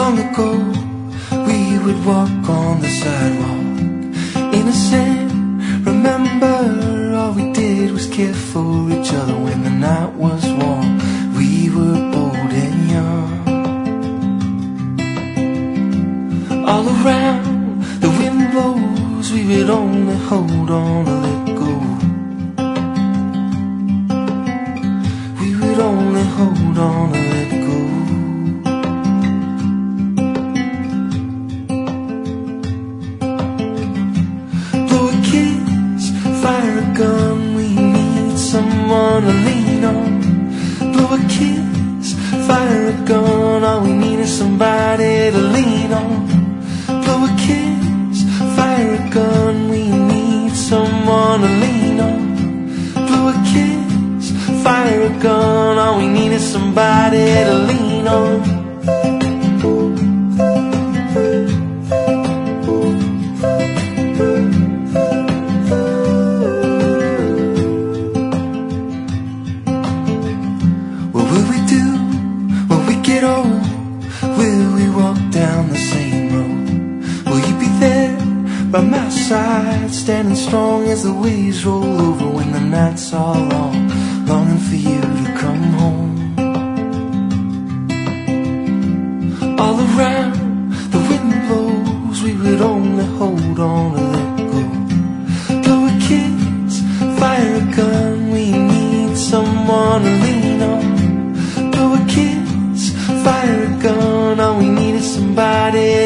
long ago, we would walk on the sidewalk, innocent. Remember, all we did was care for each other when the night was warm. We were old and young. All around, the wind blows, we would only hold on and let go. We would only hold on and let go. Blow a kiss, fire a gun, we need someone to lean on. Blow a kiss, fire a gun, all we need is somebody to lean on. Blow a kiss, fire a gun, we need someone to lean on. Blow a kiss, fire a gun, all we need is somebody to lean on. What will we do when we get old? Will we walk down the same road? Will you be there by my side, standing strong as the waves roll over when the nights are long, longing for you to come home? All around, the wind blows, we would only hold on and let go. Blow a kiss, fire a gun, we need someone to lean on. Blow a kiss, fire a gun, all we need is somebody